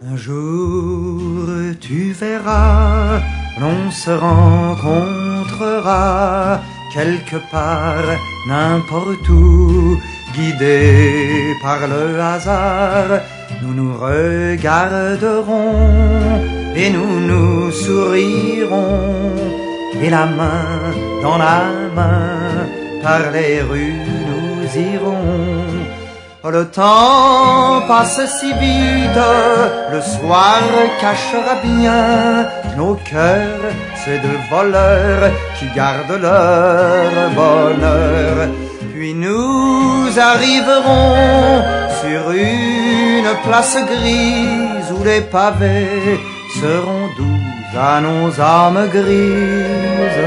Un jour tu verras, l'on se rencontrera quelque part, n'importe où, guidés par le hasard. Nous nous regarderons et nous nous sourirons, et la main dans la main, par les rues nous irons. Oh, le temps passe si vite, le soir cachera bien nos cœurs, ces deux voleurs qui gardent leur bonheur. Puis nous arriverons sur une place grise où les pavés seront doux à nos âmes grises.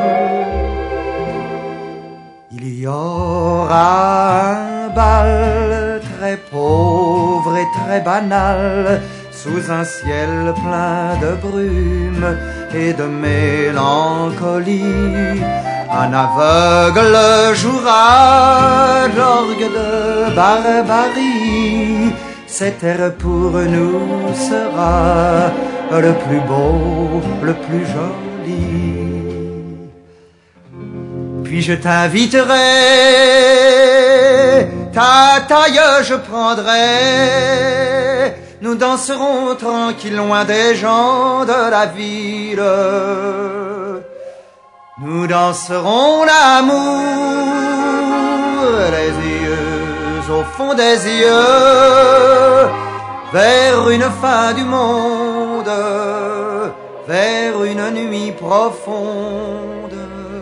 Il y aura un bal très pauvre et très banal, sous un ciel plein de brume et de mélancolie. Un aveugle jouera l'orgue de barbarie. Cet air pour nous sera le plus beau, le plus joli. Puis je t'inviterai, ta taille je prendrai, nous danserons tranquille loin des gens de la ville. Nous danserons l'amour, les yeux au fond des yeux, vers une fin du monde, vers une nuit profonde.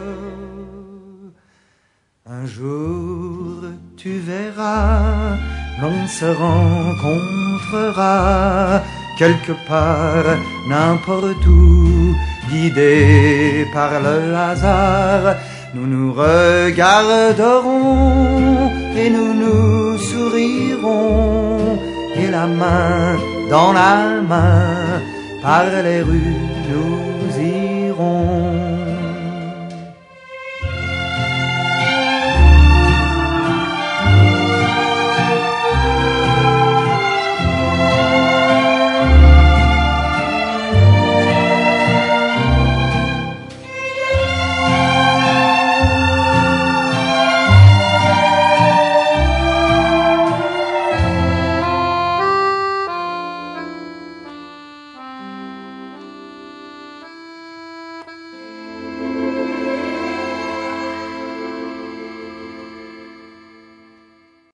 Un jour tu verras, l'on se rencontrera quelque part, n'importe où, guidés par le hasard. Nous nous regarderons et nous nous sourirons, et la main dans la main, par les rues nous irons.